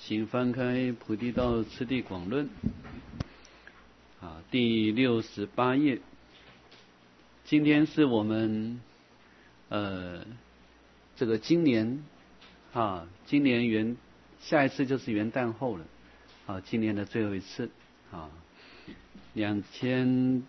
请翻开《菩提道次第广论》第68页。今天是我们这个今年下一次就是元旦后了今年的最后一次2012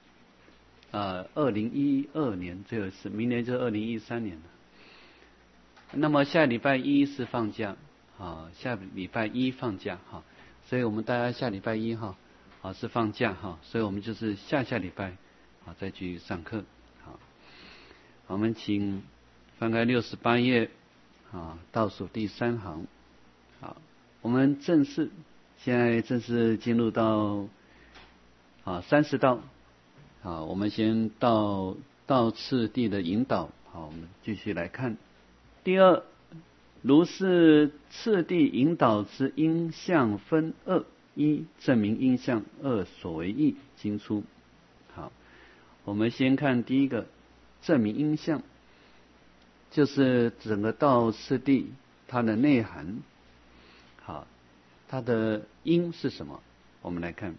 年最后一次，明年就是2013年了。那么下礼拜一是放假下礼拜一放假所以我们大家下礼拜一是放假所以我们就是下礼拜再去上课我们请翻开68页倒数第3行我们现在正式进入到30道我们先到次第的引导我们继续来看。第二，如是次第引导之因相分二：一、证明因相；二、所为义。经出。我们先看第一个，证明因相，就是整个道次第它的内涵。它的因是什么？我们来看，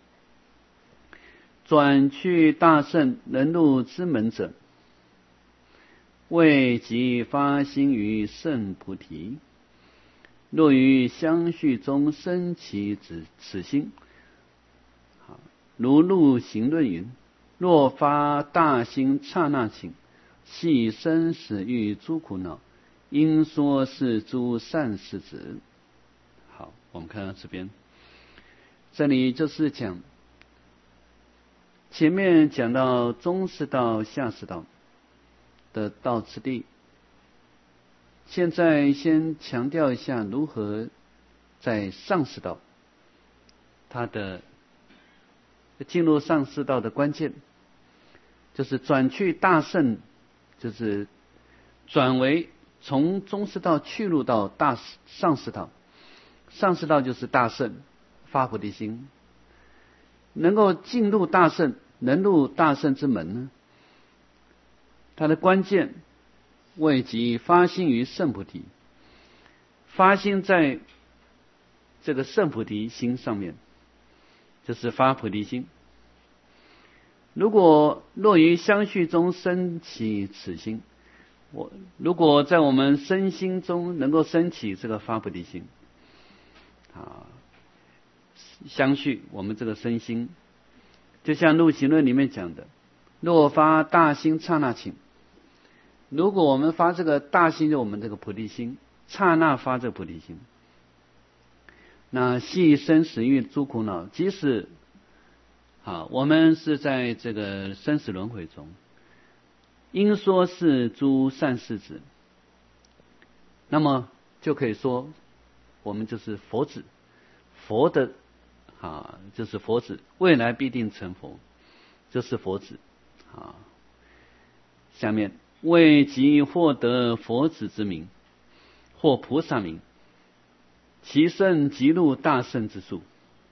转去大圣能入之门者，为即发心于圣菩提，若于相续中生起此心。如入行论云：若发大心刹那请，系生死欲诸苦恼，应说是诸善事子。好，我们看到这边，这里就是讲前面讲到中士道、下士道的道次第，现在先强调一下如何在上士道它的进入上士道的关键，就是转去大圣，就是转为从中士道去入到上士道。上士道就是大圣发菩提心，能够进入大圣，能入大圣之门呢，它的关键为即发心于圣菩提，发心在这个圣菩提心上面，就是发菩提心。若于相续中生起此心，如果在我们身心中能够升起这个发菩提心相续我们这个身心，就像入行论里面讲的，若发大心刹那请，如果我们发这个大心，就我们这个菩提心，刹那发这个菩提心，那系生死欲诸苦恼，即使我们是在这个生死轮回中，应说是诸善事子，那么就可以说我们就是佛子，佛的就是佛子，未来必定成佛，就是佛子下面为即获得佛子之名，或菩萨名，其圣即入大圣之数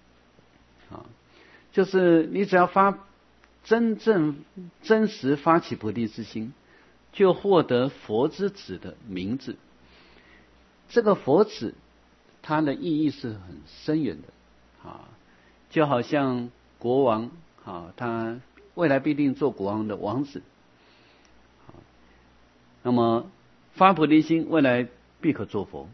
就是你只要发真实发起菩提之心，就获得佛之子的名字。这个佛子它的意义是很深远的就好像国王他未来必定做国王的王子那么发菩提心，未来必可做佛，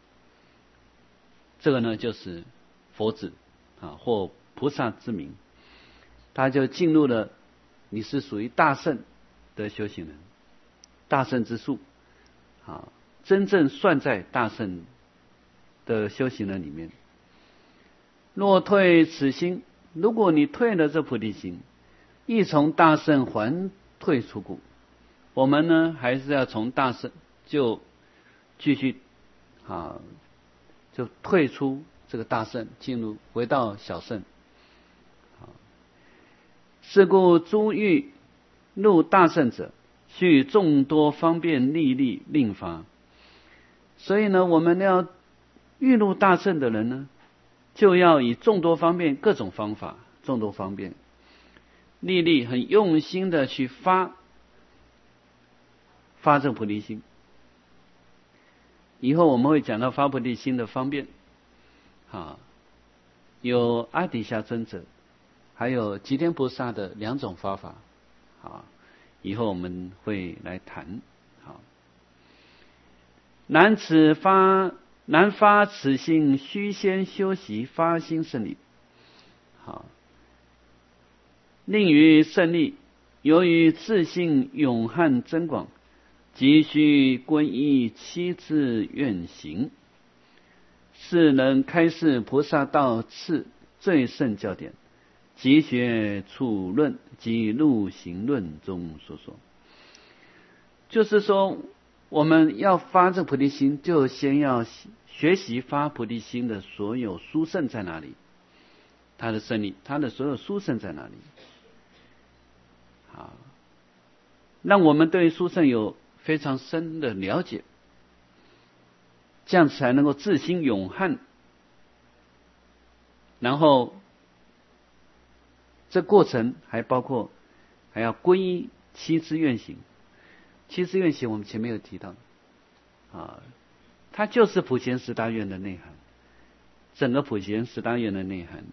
这个呢就是佛子或菩萨之名，他就进入了你是属于大圣的修行人，大圣之数真正算在大圣的修行人里面。若退此心，如果你退了这菩提心，亦从大圣还退出故。我们呢还是要从大圣就继续就退出这个大圣，回到小圣。是故诸欲入大圣者，须众多方便利力令发。所以呢，我们要欲入大圣的人呢，就要以众多方便各种方法，众多方便利力，很用心的去发这菩提心。以后我们会讲到发菩提心的方便。 有阿底峡尊者，还有吉天菩萨的2种方法，以后我们会来谈。难发此心，须先修习发心胜利。令于胜利，由于自信永汉增广，急需皈依7支愿行，是能开示菩萨道次最胜教典，集学处论及入行论中所说。就是说，我们要发这菩提心，就先要学习发菩提心的所有殊胜在哪里，他的胜利，他的所有殊胜在哪里。让我们对殊胜有非常深的了解，这样才能够自心永汉。然后这过程还包括还要皈依7支愿行。7支愿行我们前面有提到，它就是普贤十大愿的内涵，整个普贤十大愿的内涵。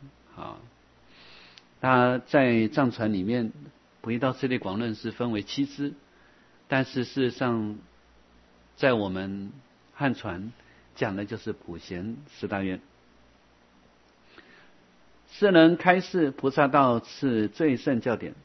它在藏传里面，普贤道次第广论是分为7支，但是事实上在我们汉传讲的就是普贤十大愿，是能开示菩萨道次最胜教典。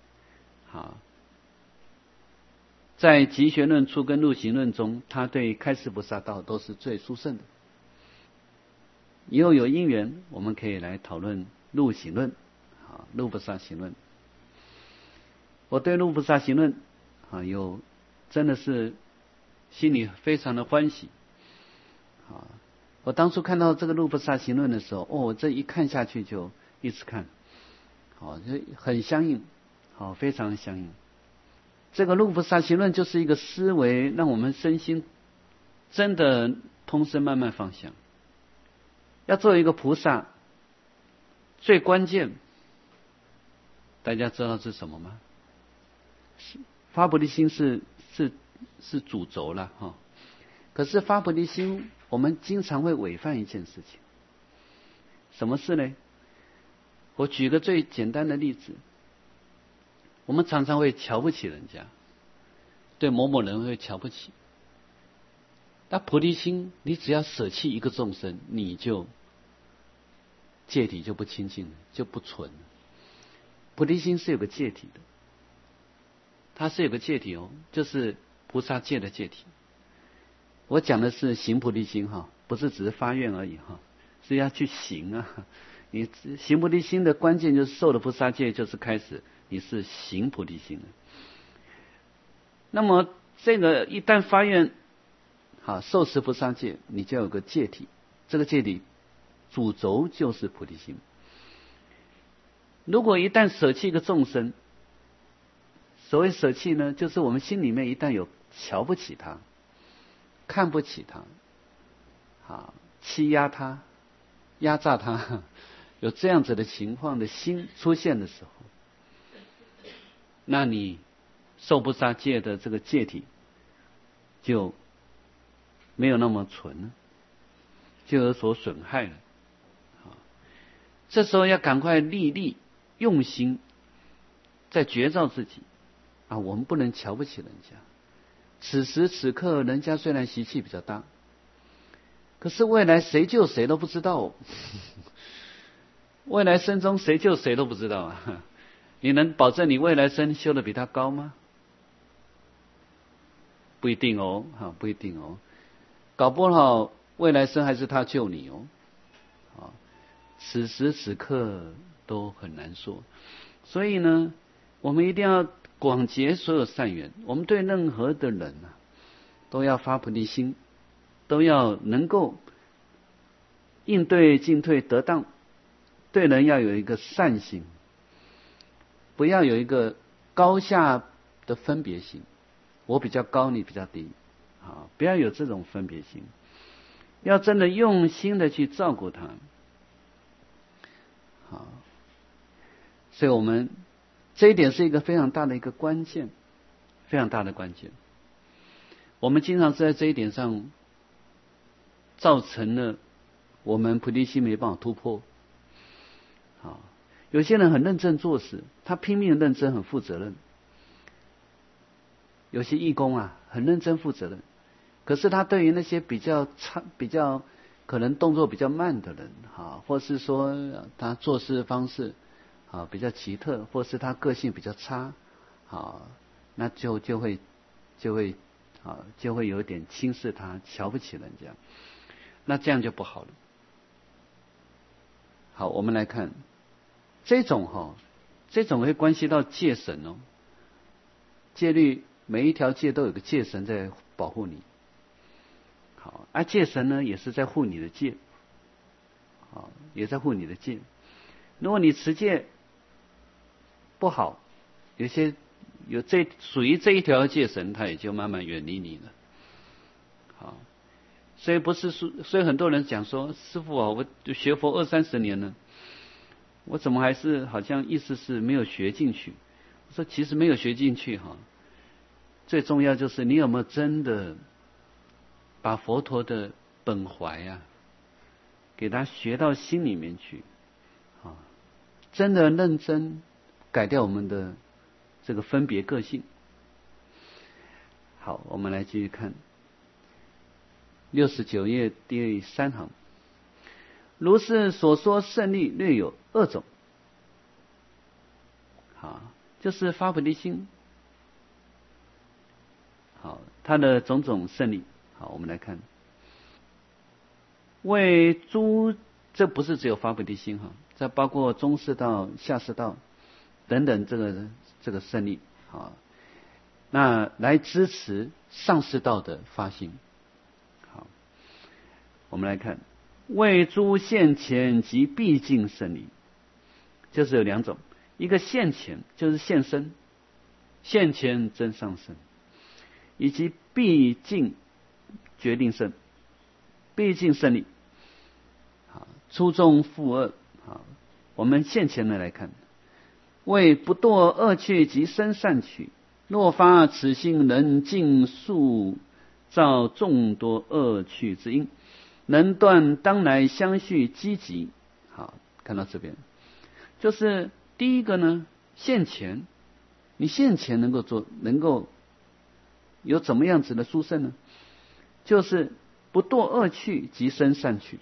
在集学论处跟入行论中，他对开示菩萨道都是最殊胜的。以后有因缘，我们可以来讨论入行论，入菩萨行论。我对入菩萨行论真的是心里非常的欢喜。我当初看到这个入菩萨行论的时候，我这一看下去就一直看，就很相应，非常相应。这个入菩萨行论就是一个思维，让我们身心真的通身慢慢放下。要做一个菩萨，最关键，大家知道是什么吗？发菩提心是主轴了哈。可是发菩提心，我们经常会违犯一件事情。什么事呢？我举个最简单的例子，我们常常会瞧不起人家，对某某人会瞧不起。那菩提心，你只要舍弃一个众生，你就戒体就不清净了，就不纯了。菩提心是有个戒体的，它是有个戒体就是菩萨戒的戒体。我讲的是行菩提心不是只是发愿而已是要去行啊。你行菩提心的关键就是受了菩萨戒，就是开始你是行菩提心的。那么这个一旦发愿受持菩萨戒，你就有个戒体，这个戒体主轴就是菩提心。如果一旦舍弃一个众生，所谓舍弃呢，就是我们心里面一旦有瞧不起他、看不起他、欺压他、压榨他，有这样子的情况的心出现的时候，那你受菩萨戒的这个戒体就没有那么纯了，就有所损害了。这时候要赶快立力用心，在觉照自己我们不能瞧不起人家。此时此刻，人家虽然习气比较大，可是未来谁救谁都不知道未来生中谁救谁都不知道你能保证你未来生修得比他高吗？不一定不一定搞不好未来生还是他救你此时此刻都很难说。所以呢，我们一定要广结所有善缘，我们对任何的人都要发菩提心，都要能够应对进退得当，对人要有一个善心，不要有一个高下的分别心，我比较高你比较低不要有这种分别心，要真的用心的去照顾他。所以我们这一点是一个非常大的一个关键，非常大的关键。我们经常是在这一点上造成了我们菩提心没办法突破。好，有些人很认真做事，他拼命认真，很负责任。有些义工啊，很认真负责任，可是他对于那些比较可能动作比较慢的人，或是说他做事方式比较奇特，或是他个性比较差，那就会有点轻视他，瞧不起人家，那这样就不好了。好，我们来看这种会关系到戒神哦，戒律每一条戒都有个戒神在保护你。好，戒神呢也是在护你的戒，也在护你的戒。如果你持戒不好，属于这一条戒神，他也就慢慢远离你了。好，所以很多人讲说，师父啊，我学佛20-30年了，我怎么还是好像意思是没有学进去？我说其实没有学进去最重要就是你有没有真的把佛陀的本怀给他学到心里面去，真的认真改掉我们的这个分别个性。好，我们来继续看69页第3行，如是所说胜利略有2种，就是发菩提心，它的种种胜利。好，我们来看，为诸，这不是只有发菩提心这包括中士道、下士道等等这个胜利那来支持上士道的发心。好，我们来看，为诸现前及毕竟胜利，就是有2种，一个现前就是现身，现前真上身，以及毕竟决定胜，毕竟胜利。初中复2。我们现前的来看，为不堕恶趣及生善趣，若发此心，能尽数造众多恶趣之因，能断当来相续积集。好，看到这边，就是第一个呢，现前，你现前能够有怎么样子的殊胜呢？就是不堕恶趣及生善趣。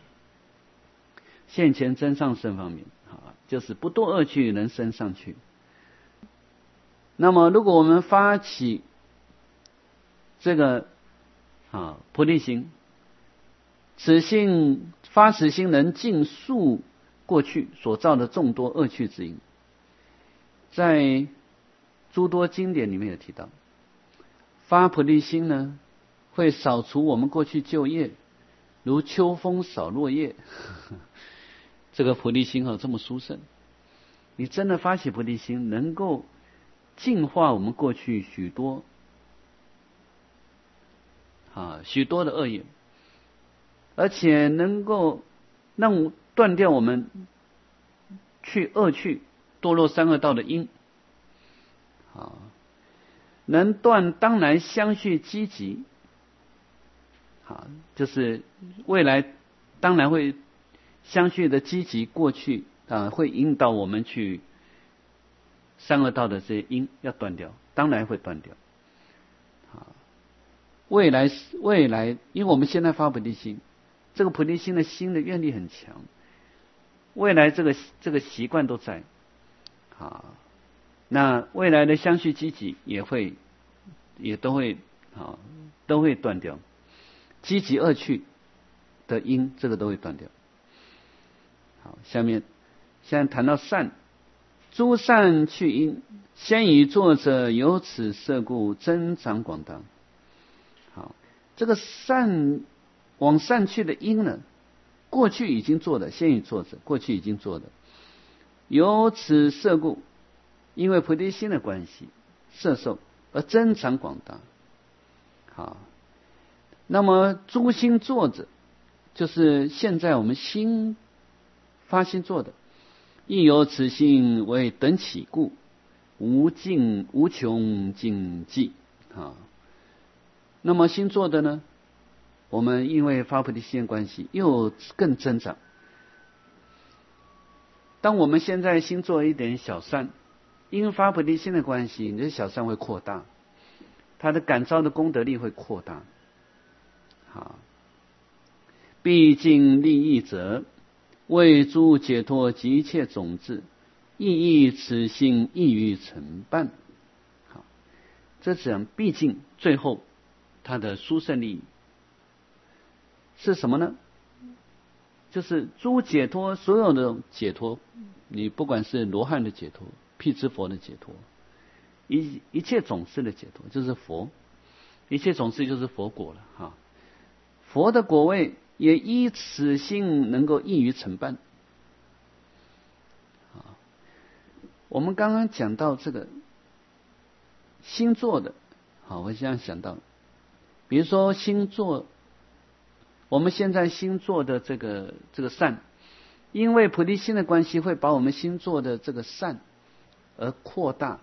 现前真上胜方面就是不堕恶趣，能生上趣。那么如果我们发起这个菩提心，发此心能尽数过去所造的众多恶趣之因，在诸多经典里面有提到，发菩提心呢，会扫除我们过去旧业，如秋风扫落叶。这个菩提心这么殊胜，你真的发起菩提心，能够净化我们过去许多的恶业，而且能够让断掉我们去恶趣堕落三恶道的因，能断当来相续积集，就是未来当然会相续的积集过去会引导我们去三恶道的这些因要断掉，当然会断掉。未来，因为我们现在发菩提心，这个菩提心的心的愿力很强，未来这个习惯都在那未来的相续积集也都会断掉，积集恶趣的因，这个都会断掉。好，下面现在谈到善，诸善去因，先以作者由此摄故增长广大。好，这个善往善去的因呢，过去已经做的，先以作者过去已经做的，由此摄故，因为菩提心的关系，摄受而增长广大。好，那么诸心作者，就是现在我们心发心做的，亦由此心为等起故，无穷尽际。那么心做的呢， 我们因为发菩提心的关系又更增长。当我们现在心做一点小善，因发菩提心的关系，你的小善会扩大，它的感召的功德力会扩大。好，毕竟利益者，为诸解脱及一切种子，亦以此心易于成办。好，这讲毕竟最后它的殊胜利益是什么呢？就是诸解脱，所有的解脱，你不管是罗汉的解脱、辟支佛的解脱，一切种子的解脱，就是佛，一切种子就是佛果了哈。佛的果位也依此心能够易于成办。我们刚刚讲到这个星座的，好，我现在想到，比如说星座，我们现在星座的这个善，因为菩提心的关系，会把我们星座的这个善而扩大。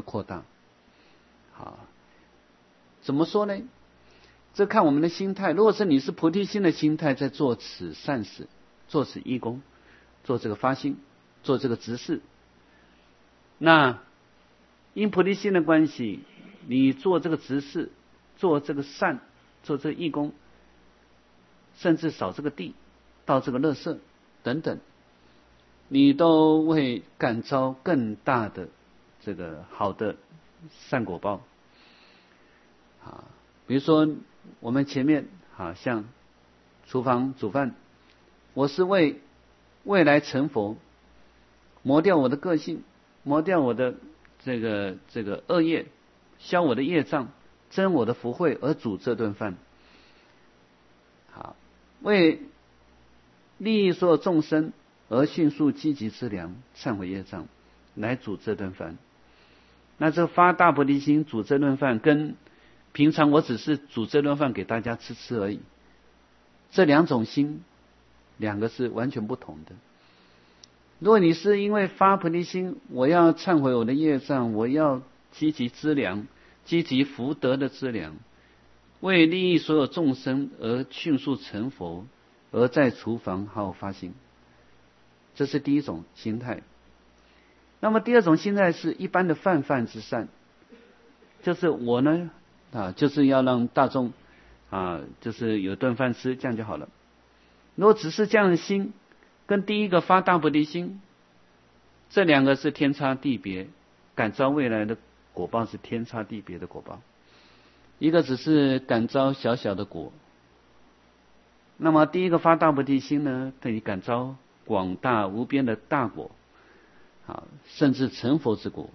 好，怎么说呢？这看我们的心态。如果是你是菩提心的心态，在做此善事，做此义功，做这个发心，做这个执事，那因菩提心的关系，你做这个执事，做这个善，做这个义功，甚至扫这个地，倒这个垃圾等等，你都会感召更大的这个好的善果报。啊，比如说我们前面像厨房煮饭，我是为未来成佛，磨掉我的个性，磨掉我的这个恶业，消我的业障，增我的福慧而煮这顿饭。好，为利益所有众生而迅速积极资粮，忏悔业障，来煮这顿饭。那这发大菩提心煮这顿饭，跟平常我只是煮这顿饭给大家吃而已，这两种心，两个是完全不同的。如果你是因为发菩提心，我要忏悔我的业障，我要积极资粮，积极福德的资粮，为利益所有众生而迅速成佛，而在厨房好好发心，这是第一种心态。那么第二种心态是一般的泛泛之善，就是我呢就是要让大众就是有顿饭吃，这样就好了。如果只是这样的心，跟第一个发大菩提心，这两个是天差地别，感召未来的果报是天差地别的果报。一个只是感召小小的果，那么第一个发大菩提心呢，可以感召广大无边的大果，甚至成佛之果。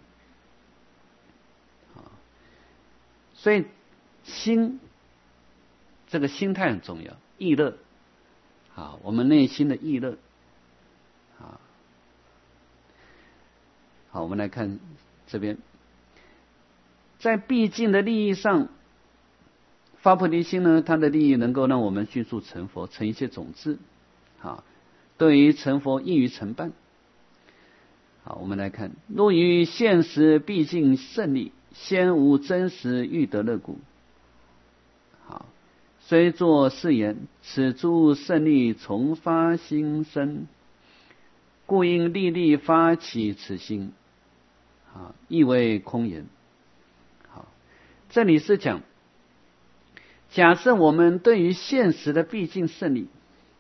所以心，这个心态很重要，意乐，我们内心的意乐。好，我们来看这边，在毕竟的利益上，发菩提心呢，它的利益能够让我们迅速成佛，成一切种子，对于成佛易于成办。好，我们来看，若于现实毕竟胜利，先无真实欲得乐故。好，虽作是言，此诸胜利从发心生，故应历历发起此心，亦为空言。好，这里是讲，假设我们对于现实的毕竟胜利，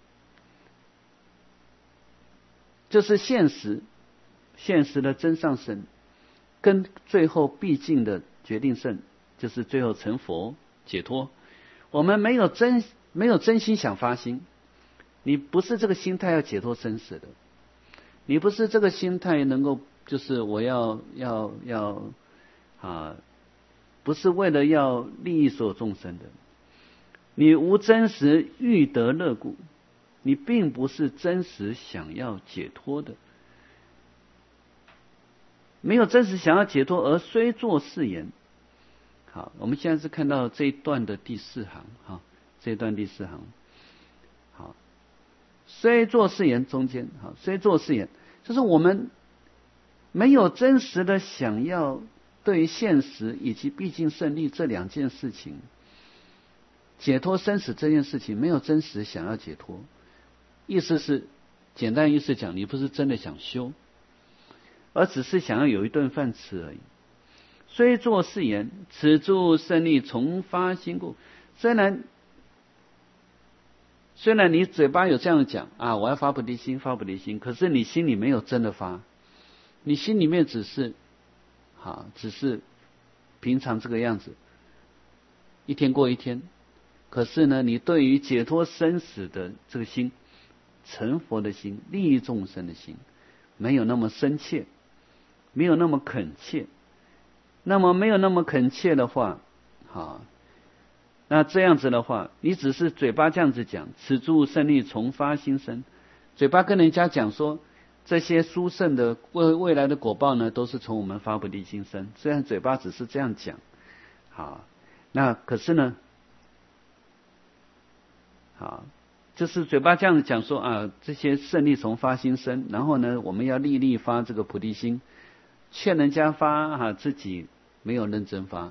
就是现实的真上胜，跟最后毕竟的决定胜，就是最后成佛解脱，我们没有真心想发心，你不是这个心态要解脱生死的，你不是这个心态能够就是我要不是为了要利益所有众生的，你无真实欲得乐故，你并不是真实想要解脱的，没有真实想要解脱而虽作是言。好，我们现在是看到这一段的第4行，这一段第4行。好，虽作是言中间，虽作是言，就是我们没有真实的想要对于现实以及毕竟胜利这两件事情， 解脱生死这件事情没有真实想要解脱，意思是简单意思讲，你不是真的想修，而只是想要有一顿饭吃而已。虽作是言，此诸胜利从发心故。虽然你嘴巴有这样讲啊，我要发菩提心，发菩提心，可是你心里没有真的发，你心里面只是平常这个样子，一天过一天。可是呢，你对于解脱生死的这个心，成佛的心，利益众生的心，没有那么深切，没有那么恳切。那么没有那么恳切的话，那这样子的话，你只是嘴巴这样子讲，此诸胜利从发心生，嘴巴跟人家讲说这些殊胜的未来的果报呢，都是从我们发菩提心生。虽然嘴巴只是这样讲，那可是呢，就是嘴巴这样子讲说啊，这些胜利从发心生，然后呢，我们要立力发这个菩提心，劝人家发自己没有认真发，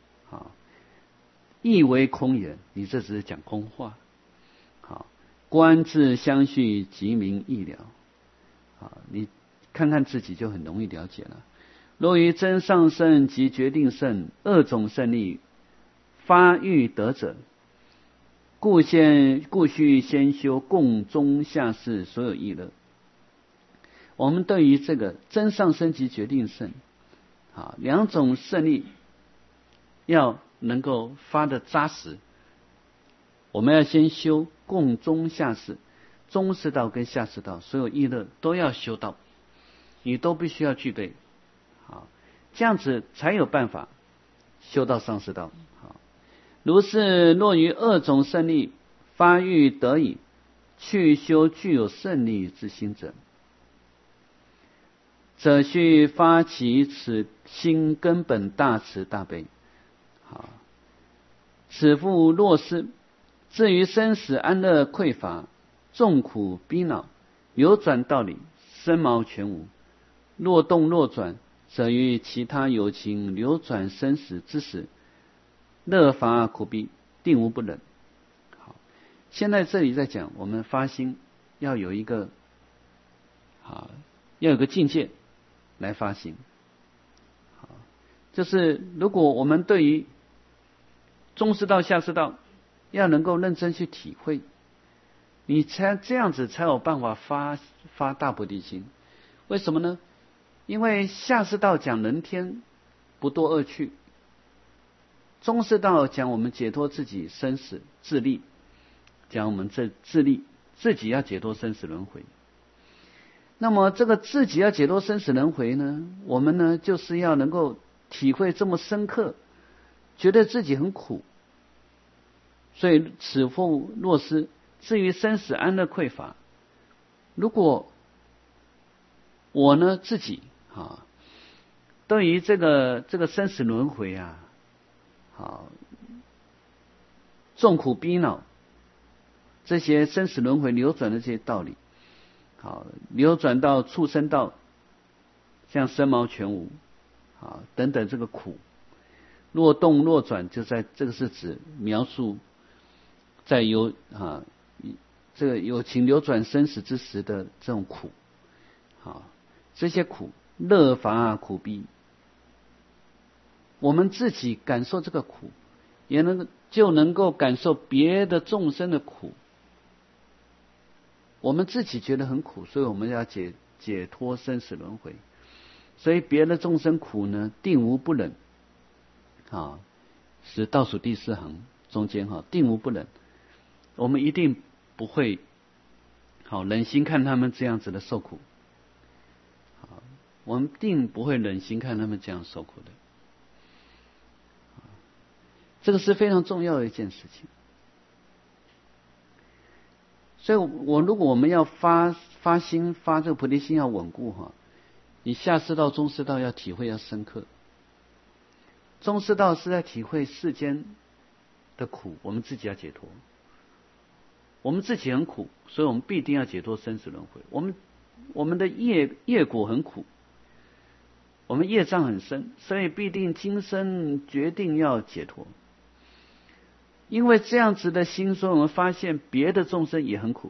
亦为空言，你这只是讲空话。观自相续，即明易了。你看看自己就很容易了解了。若于真上圣及决定圣二种胜利发欲得者，故须先修共中下士所有意乐。我们对于这个真上圣及决定圣两种胜利要能够发的扎实，我们要先修共中下士，中士道跟下士道所有意乐都要修到，你都必须要具备，这样子才有办法修到上士道。如是若于二种胜利发欲得以去修具有胜利之心者，则须发起此心根本大慈大悲。此复若是至于生死安乐匮乏，众苦逼恼，流转道理，身毛全无。若动若转，则于其他有情流转生死之时，乐乏苦逼，定无不忍。现在这里在讲，我们发心要有一个境界来发心。就是如果我们对于中士道下士道要能够认真去体会，你才这样子才有办法发大菩提心。为什么呢？因为下士道讲人天不堕恶趣，中士道讲我们解脱自己生死自利，讲我们自利自己要解脱生死轮回。那么这个自己要解脱生死轮回呢，我们呢就是要能够体会这么深刻，觉得自己很苦。所以此复若是至于生死安乐匮乏，如果我呢自己对于这个生死轮回众苦逼恼，这些生死轮回流转的这些道理，流转到畜生道，像身毛全无等等这个苦，若动若转，就在这个是指描述在这个有情流转生死之时的这种苦，这些苦乐乏苦逼，我们自己感受这个苦，就能够感受别的众生的苦。我们自己觉得很苦，所以我们要解脱生死轮回。所以别的众生苦呢，定无不忍。是倒数第四行中间定无不忍。我们一定不会忍心看他们这样子的受苦，我们定不会忍心看他们这样受苦的。这个是非常重要的一件事情。所以如果我们要发心发这个菩提心要稳固你下士道中士道要体会要深刻。中士道是在体会世间的苦，我们自己要解脱。我们自己很苦，所以我们必定要解脱生死轮回。我们的业果很苦，我们业障很深，所以必定今生决定要解脱。 因为这样子的心，所以我们发现别的众生也很苦，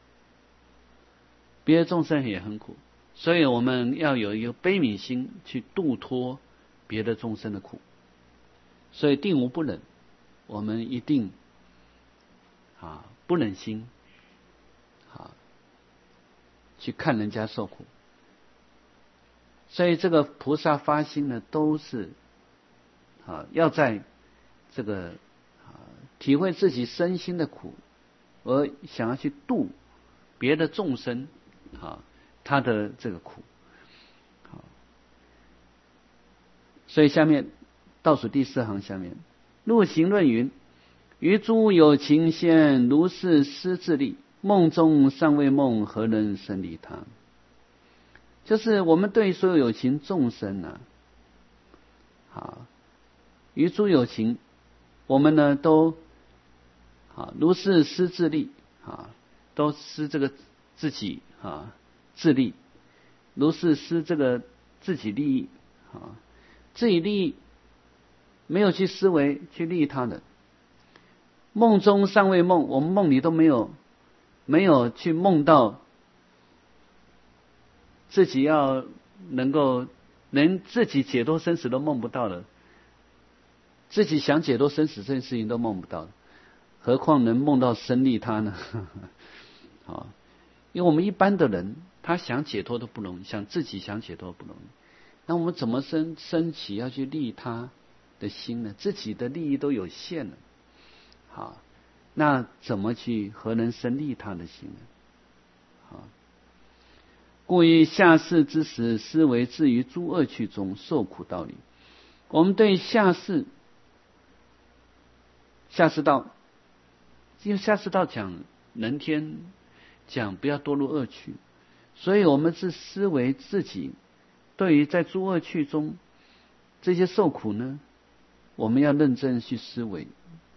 别的众生也很苦，所以我们要有一个悲悯心去度脱别的众生的苦。所以定无不忍，我们一定不忍心去看人家受苦。所以这个菩萨发心呢，都是要在这个体会自己身心的苦，而想要去度别的众生他的这个苦。所以下面倒数第4行下面，入行论云：于诸有情现如是思自利，梦中尚未梦，何能生利他？就是我们对所有有情众生于诸有情，我们呢都如是思自利都思这个自己自利，如是思这个自己利益自己利益，没有去思维去利益他人。梦中尚未梦，我们梦里都没有去梦到自己要能够连自己解脱生死都梦不到了，自己想解脱生死这件事情都梦不到了，何况能梦到生利他呢？因为我们一般的人，他想解脱都不容易，自己想解脱不容易，那我们怎么升起要去利他的心呢？自己的利益都有限了，那怎么去何能生利他的心呢？故于下世之时，思维至于诸恶趣中受苦道理。我们对下世道，因为下世道讲人天，讲不要堕入恶趣，所以我们是思维自己对于在诸恶趣中这些受苦呢，我们要认真去思维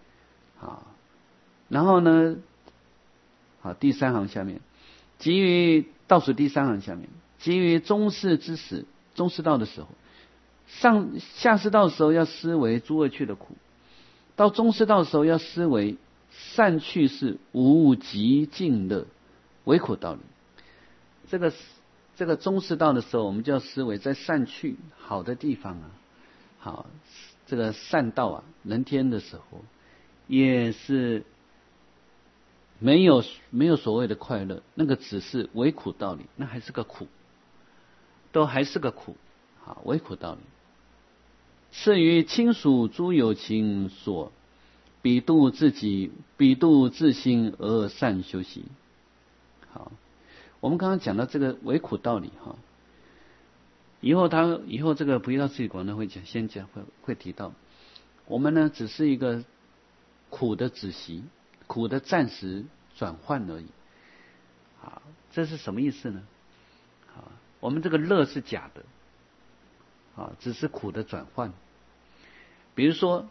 然后呢第3行下面，基于倒数第3行下面，基于中世之时，中世道的时候，下世道的时候要思维诸恶趣的苦，到中世道的时候要思维善趣是无极尽乐为苦道理。这个中世道的时候，我们就要思维在善趣好的地方这个善道人天的时候，也是没有所谓的快乐，那个只是为苦道理，那还是个苦，都还是个苦为苦道理。次于亲属诸有情所彼度自己，彼度自心而善修习。我们刚刚讲到这个为苦道理以后这个菩提道次第广呢会提到，我们呢只是一个苦的止息，苦的暂时转换而已这是什么意思呢？我们这个乐是假的只是苦的转换。比如说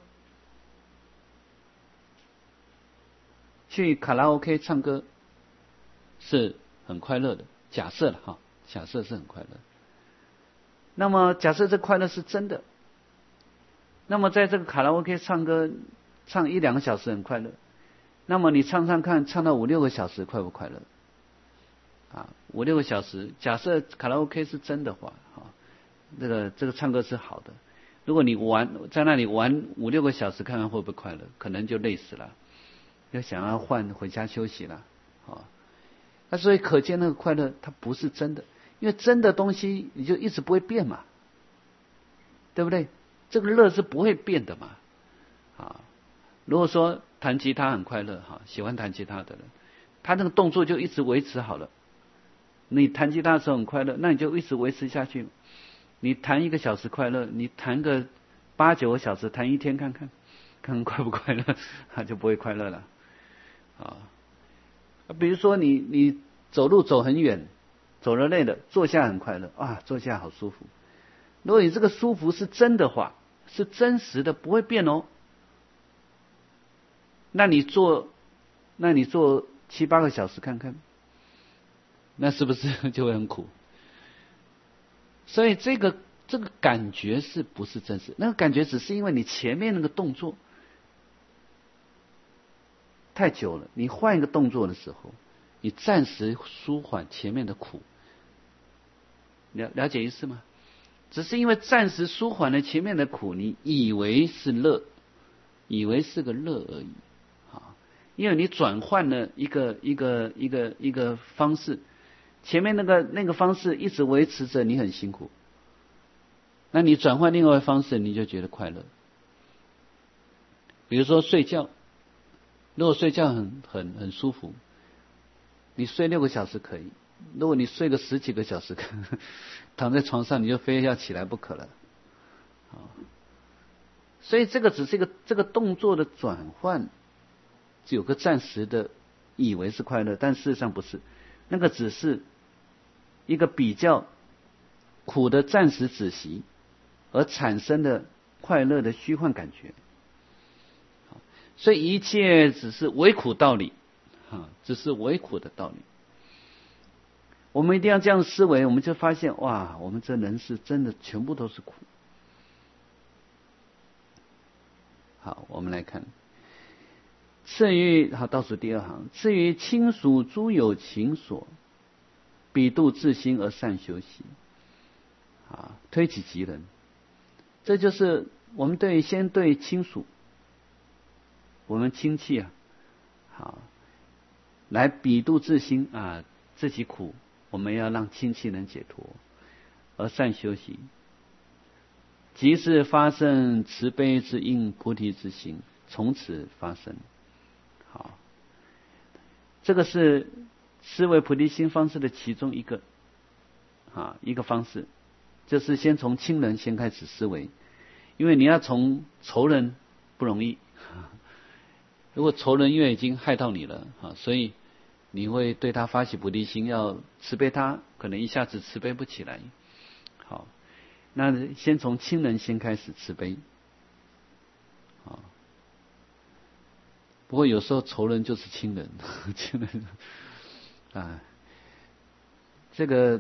去卡拉 OK 唱歌是很快乐的，假设了假设是很快乐。那么假设这快乐是真的，那么在这个卡拉 OK 唱歌唱1-2个小时很快乐，那么你唱看，唱到5-6个小时快不快乐？5-6个小时，假设卡拉 OK 是真的话这个唱歌是好的，如果你在那里玩5-6个小时，看看会不会快乐？可能就累死了，就想要回家休息了那所以可见那个快乐它不是真的，因为真的东西你就一直不会变嘛，对不对？这个乐是不会变的嘛如果说弹吉他很快乐喜欢弹吉他的人，他那个动作就一直维持好了。你弹吉他的时候很快乐，那你就一直维持下去。你弹1个小时快乐，你弹个8-9个小时，弹1天看看快不快乐，就不会快乐了比如说你走路走很远，走了累了，坐下很快乐坐下好舒服。如果你这个舒服是真的话，是真实的，不会变那你坐7-8个小时看看，那是不是就会很苦？所以这个感觉是不是真实？那个感觉只是因为你前面那个动作太久了，你换一个动作的时候，你暂时舒缓前面的苦，了解意思吗？只是因为暂时舒缓了前面的苦，你以为是乐，以为是个乐而已啊，因为你转换了一个方式，前面那个方式一直维持着，你很辛苦，那你转换另外一个方式，你就觉得快乐。比如说睡觉，如果睡觉很舒服，你睡6个小时可以，如果你睡个10几个小时，躺在床上你就非要起来不可了。所以这个只是这个动作的转换，有个暂时的以为是快乐，但事实上不是，那个只是一个比较苦的暂时止息而产生的快乐的虚幻感觉。所以一切只是为苦道理，只是为苦的道理。我们一定要这样思维，我们就发现哇，我们这人世真的全部都是苦。好，我们来看，次于倒数第2行，次于亲属诸有情所，彼度自心而善修习。推己及人，这就是我们先对亲属，我们亲戚来彼度自心自己苦，我们要让亲戚能解脱，而善修习，即是发生慈悲之因，菩提之心，从此发生。好，这个是思维菩提心方式的其中一个方式，就是先从亲人先开始思维，因为你要从仇人不容易。如果仇人因为已经害到你了所以你会对他发起菩提心，要慈悲他，可能一下子慈悲不起来。好，那先从亲人先开始慈悲。不过有时候仇人就是亲人，亲人这个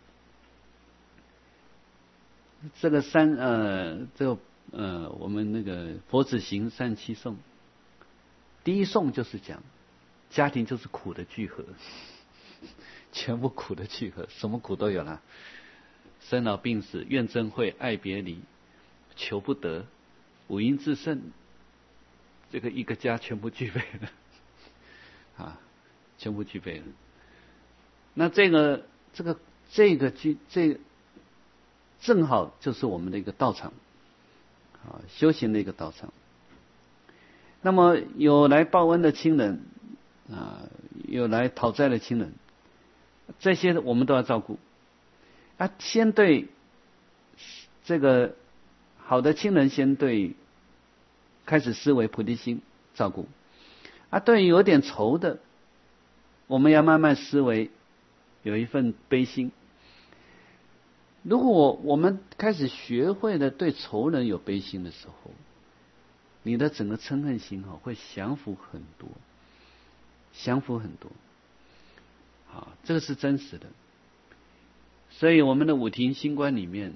我们那个佛子行37颂，第一颂就是讲家庭就是苦的聚合，全部苦的聚合，什么苦都有了，生老病死、怨憎会、爱别离、求不得、五阴炽盛，这个一个家全部具备了全部具备了。那这个正好就是我们的一个道场修行的一个道场。那么有来报恩的亲人有来讨债的亲人，这些我们都要照顾先对这个好的亲人，先对开始思维菩提心照顾对于有点仇的，我们要慢慢思维有一份悲心。如果我们开始学会了对仇人有悲心的时候，你的整个嗔恨心会降服很多，这个是真实的。所以我们的五停心观里面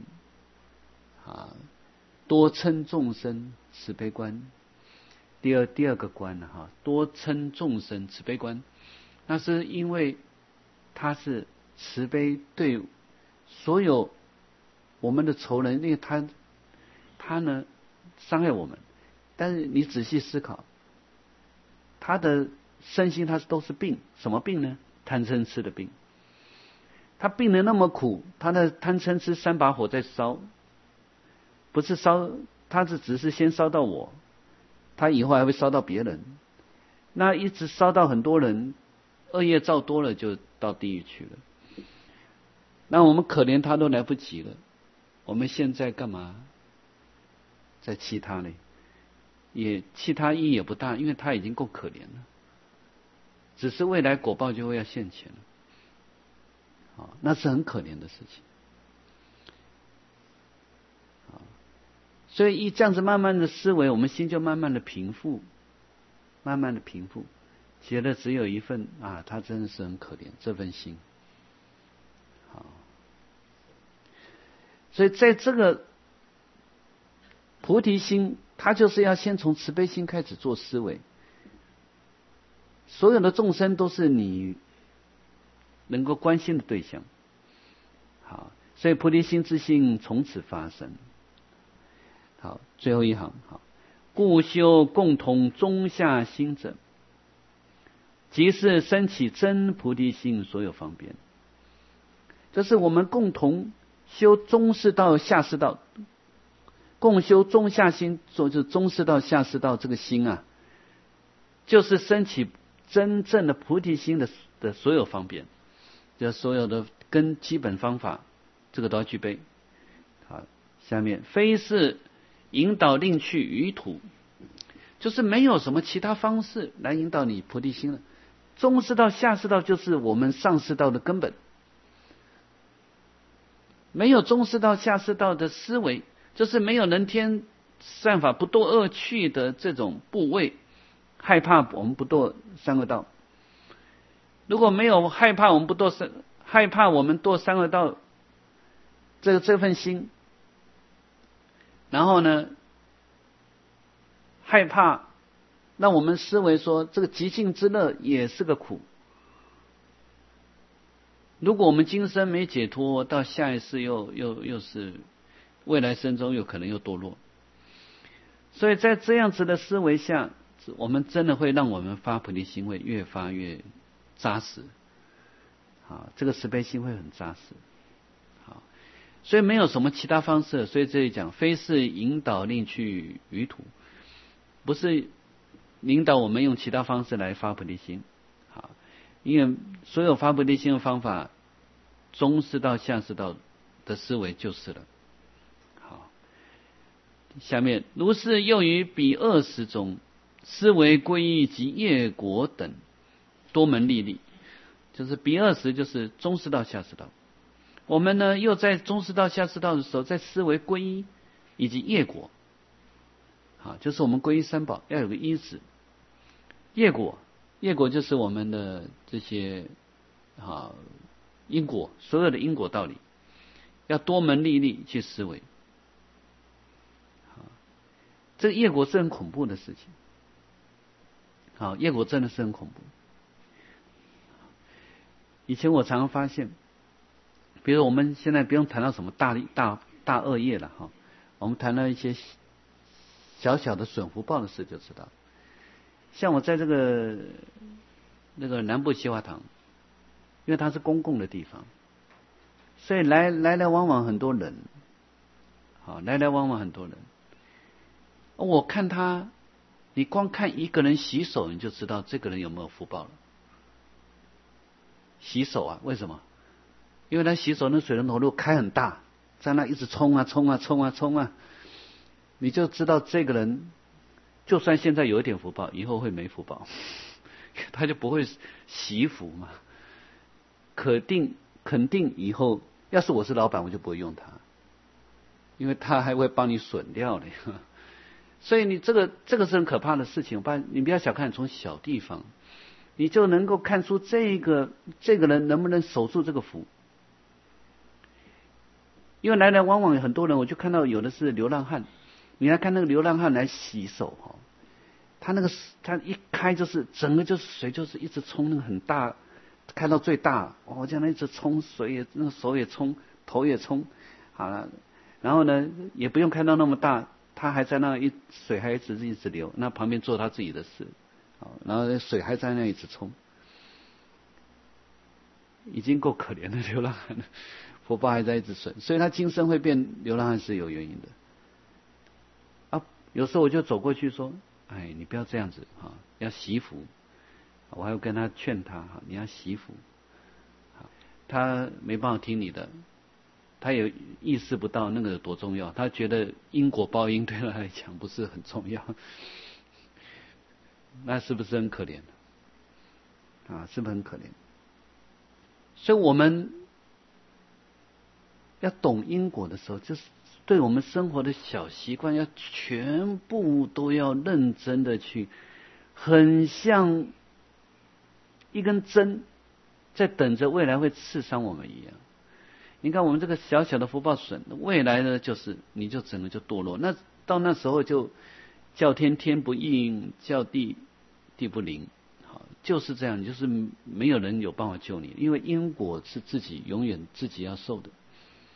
多嗔众生慈悲观，第二个观多嗔众生慈悲观，那是因为它是慈悲对所有我们的仇人，因为他呢伤害我们，但是你仔细思考，他的身心他都是病，什么病呢？贪嗔痴的病。他病得那么苦，他的贪嗔痴3把火在烧，不是烧，他只是先烧到我，他以后还会烧到别人，那一直烧到很多人，恶业造多了就到地狱去了。那我们可怜他都来不及了，我们现在干嘛在气他呢？也气他意义也不大，因为他已经够可怜了，只是未来果报就会要现前了那是很可怜的事情所以这样子慢慢的思维，我们心就慢慢的平复，觉得只有一份他真的是很可怜这份心所以在这个菩提心，它就是要先从慈悲心开始做思维。 所有的众生都是你能够关心的对象。好，所以菩提心之性从此发生。好，最后一行，好，故修共同中下心者，即是升起真菩提心所有方便。这是我们共同修中士道、下士道，共修中下心，就是中士道、下士道这个心啊，就是升起真正的菩提心的所有方便，就所有的跟基本方法，这个都要具备。好，下面非是引导令去于途，就是没有什么其他方式来引导你菩提心了。中士道、下士道就是我们上士道的根本，没有中士道、下士道的思维，就是没有能天善法不堕恶趣的这种部位，害怕我们不堕三恶道。如果没有害怕我们堕三恶道这份心，然后呢，害怕让我们思维说这个极尽之乐也是个苦。如果我们今生没解脱，到下一世又是未来生中有可能又堕落。所以在这样子的思维下，我们真的会让我们发菩提心会越发越扎实。好，这个慈悲心会很扎实。好，所以没有什么其他方式。所以这里讲，非是引导令去于途，不是引导我们用其他方式来发菩提心。好，因为所有发菩提心的方法，中士道、下士道的思维就是了。好，下面如是又于彼20种思维皈依及业果等多门利利，就是彼20就是中士道、下士道。我们呢又在中士道、下士道的时候，在思维皈依以及业果。好，就是我们皈依三宝要有个依止。业果就是我们的这些因果，所有的因果道理，要多门利利去思维。这个业果是很恐怖的事情。好，业果真的是很恐怖。以前我常常发现，比如我们现在不用谈到什么大恶业了哈，我们谈到一些小小的损福报的事就知道。像我在这个南部西华堂，因为它是公共的地方，所以来往往很多人，好，来往往很多人。我看他，你光看一个人洗手，你就知道这个人有没有福报了。洗手啊，为什么？因为他洗手那水龙头如果开很大，在那一直冲啊，你就知道这个人就算现在有一点福报，以后会没福报，他就不会惜福嘛。肯定以后，要是我是老板，我就不会用他，因为他还会帮你损掉的。所以你这个是很可怕的事情。你不要小看，从小地方，你就能够看出这个人能不能守住这个福。因为来往往有很多人，我就看到有的是流浪汉。你来看那个流浪汉来洗手哈，他一开就是整个就是水就是一直冲，那个很大，开到最大，这样一直冲，水也那个手也冲，头也冲，好了，然后呢也不用开到那么大，他还在那水还一直流，那旁边做他自己的事，然后水还在那一直冲，已经够可怜的流浪汉了，福报还在一直损，所以他今生会变流浪汉是有原因的。有时候我就走过去说，你不要这样子要惜福。我还要跟他劝他你要惜福。他没办法听你的，他也意识不到那个有多重要，他觉得因果报应对他来讲不是很重要，那是不是很可怜？是不是很可怜？所以我们要懂因果的时候，就是对我们生活的小习惯，要全部都要认真的去，很像一根针在等着未来会刺伤我们一样。你看我们这个小小的福报损，未来呢就是你就整个就堕落，那到那时候就叫天天不应，叫地地不灵， 就是这样，就是没有人有办法救你，因为因果是自己永远自己要受的。